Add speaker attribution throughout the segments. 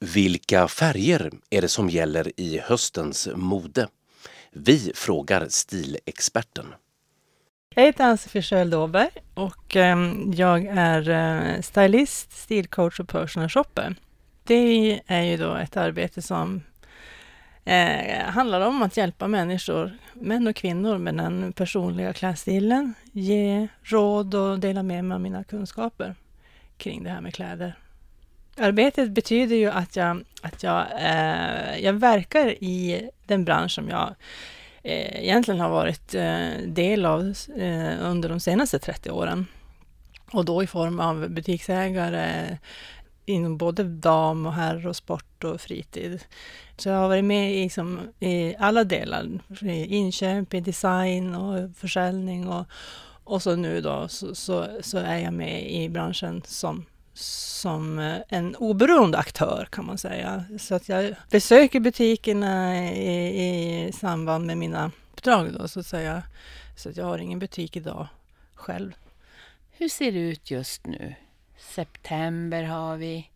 Speaker 1: Vilka färger är det som gäller i höstens mode? Vi frågar stilexperten.
Speaker 2: Jag heter Ann-Sofie Sköld-Åberg och jag är stylist, stilcoach och personal shopper. Det är ju då ett arbete som handlar om att hjälpa människor, män och kvinnor, med den personliga klädstilen, ge råd och dela med mig av mina kunskaper kring det här med kläder. Arbetet betyder ju att jag verkar i den bransch som jag egentligen har varit del av under de senaste 30 åren. Och då i form av butiksägare inom både dam och herr och sport och fritid. Så jag har varit med i alla delar, i inköp, i design och försäljning och så nu då så är jag med i branschen som en oberoende aktör, kan man säga. Så att jag besöker butikerna i samband med mina uppdrag då, så att säga. Så att jag har ingen butik idag själv.
Speaker 3: Hur ser det ut just nu? September har vi.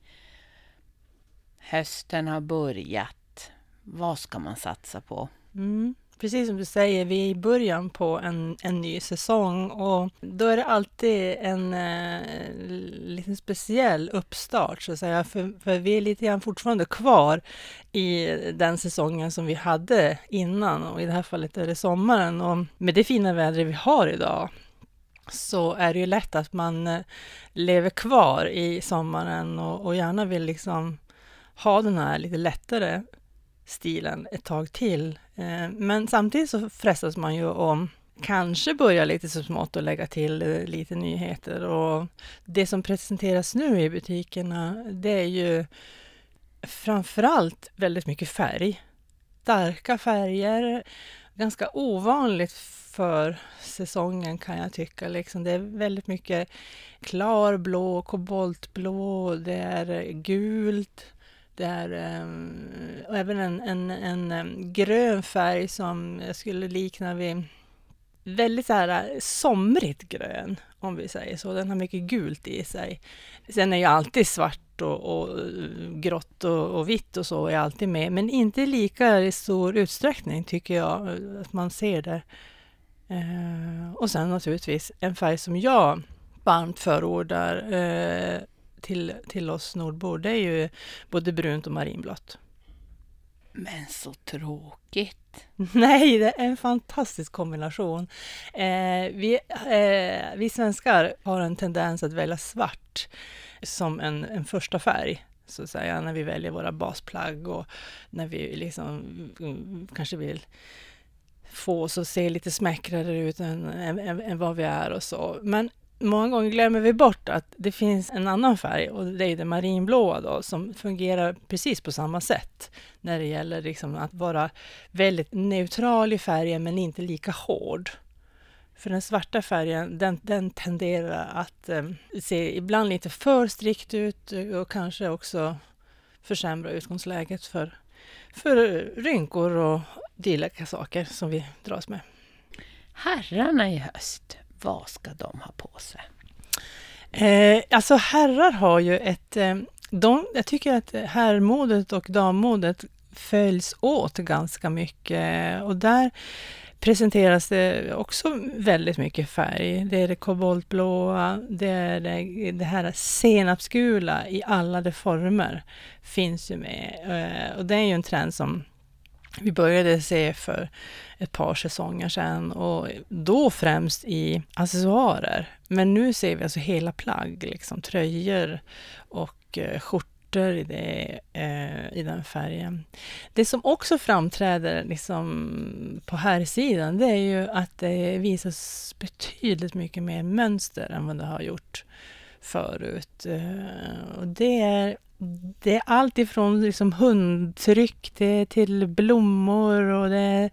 Speaker 3: Hösten har börjat. Vad ska man satsa på?
Speaker 2: Precis som du säger, vi är i början på en ny säsong och då är det alltid en liten speciell uppstart, så att säga, för vi är lite grann fortfarande kvar i den säsongen som vi hade innan, och i det här fallet är det sommaren, och med det fina vädret vi har idag så är det ju lätt att man lever kvar i sommaren och gärna vill liksom ha den här lite lättare stilen ett tag till. Men samtidigt så frestas man ju om kanske börja lite så smått och lägga till lite nyheter. Och det som presenteras nu i butikerna, det är ju framförallt väldigt mycket färg. Starka färger, ganska ovanligt för säsongen, kan jag tycka. Liksom det är väldigt mycket klarblå, koboltblå, det är gult. Det är även en grön färg som jag skulle likna vid väldigt så här somrigt grön, om vi säger så. Den har mycket gult i sig. Sen är ju alltid svart och grått och vitt och så är alltid med. Men inte lika i stor utsträckning, tycker jag, att man ser det. Och sen naturligtvis en färg som jag varmt förordar till oss nordbor, det är ju både brunt och marinblått.
Speaker 3: Men så tråkigt.
Speaker 2: Nej, det är en fantastisk kombination. Vi svenskar har en tendens att välja svart som en första färg, så att säga, när vi väljer våra basplagg och när vi liksom kanske vill få oss att se lite smäckrare ut än vad vi är och så. Men många gånger glömmer vi bort att det finns en annan färg, och det är det marinblåa då, som fungerar precis på samma sätt när det gäller liksom att vara väldigt neutral i färgen men inte lika hård. För den svarta färgen, den tenderar att se ibland lite för strikt ut och kanske också försämra utgångsläget för rynkor och dylika saker som vi dras med.
Speaker 3: Herrarna i höst, vad ska de ha på sig?
Speaker 2: Alltså herrar har ju jag tycker att herrmodet och dammodet följs åt ganska mycket, och där presenteras det också väldigt mycket färg. Det är det koboltblåa, det är det här senapsgula i alla de former finns ju med. Och det är ju en trend som vi började se för ett par säsonger sedan, och då främst i accessoarer. Men nu ser vi alltså hela plagg, liksom tröjor och skjortor i den färgen. Det som också framträder liksom på här sidan, det är ju att det visas betydligt mycket mer mönster än vad det har gjort förut. Och det är allt ifrån liksom hundtryck till blommor, och det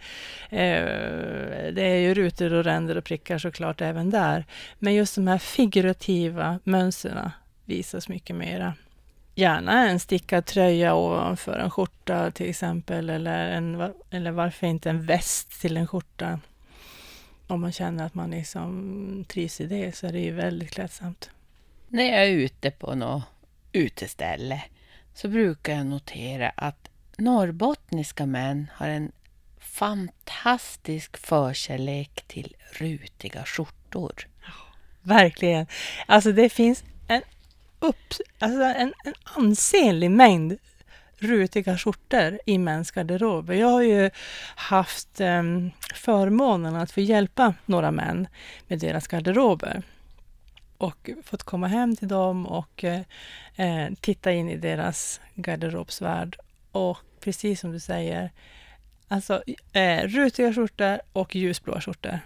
Speaker 2: är ju rutor och ränder och prickar såklart även där. Men just de här figurativa mönsterna visas mycket mera. Gärna en stickad tröja ovanför en skjorta till exempel, eller varför inte en väst till en skjorta. Om man känner att man liksom trivs i det, så är det ju väldigt klädsamt.
Speaker 3: När jag är ute på något uteställe, så brukar jag notera att norrbottniska män har en fantastisk förkärlek till rutiga skjortor.
Speaker 2: Verkligen. Alltså det finns en ansenlig mängd rutiga skjortor i mäns garderober. Jag har ju haft förmånen att få hjälpa några män med deras garderober. Och fått komma hem till dem och titta in i deras garderobsvärld. Och precis som du säger, alltså rutiga skjortor och ljusblåa skjortor.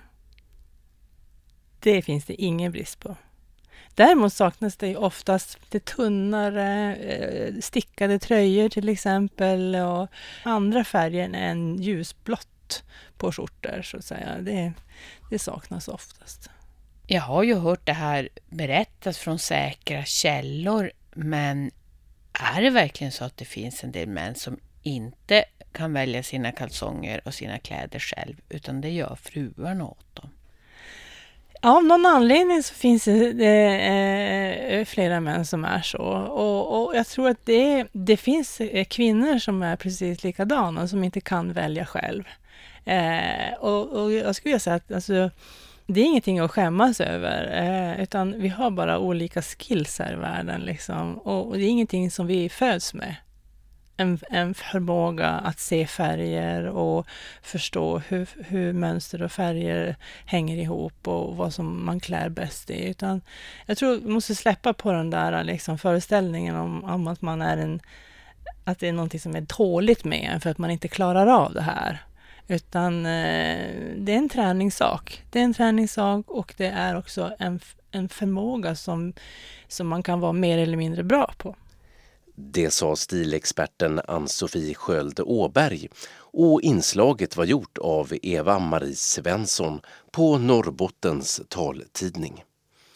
Speaker 2: Det finns det ingen brist på. Däremot saknas det oftast lite tunnare stickade tröjor till exempel och andra färger än ljusblått på skjortor så att säga. Det saknas oftast.
Speaker 3: Jag har ju hört det här berättas från säkra källor, men är det verkligen så att det finns en del män som inte kan välja sina kalsonger och sina kläder själv, utan det gör fruarna åt dem?
Speaker 2: Av någon anledning så finns det flera män som är så. Och jag tror att det finns kvinnor som är precis likadana, som inte kan välja själv. Och jag skulle säga att alltså, det är ingenting att skämmas över, utan vi har bara olika skills här i världen. Liksom. Och det är ingenting som vi föds med. En förmåga att se färger och förstå hur mönster och färger hänger ihop och vad som man klär bäst i. Utan jag tror vi måste släppa på den där liksom, föreställningen om att man är att det är någonting som är dåligt med en för att man inte klarar av det här. Utan det är en träningssak. Det är en träningssak och det är också en förmåga som man kan vara mer eller mindre bra på.
Speaker 1: Det sa stilexperten Ann-Sofie Sköld Åberg och inslaget var gjort av Eva-Marie Svensson på Norrbottens taltidning.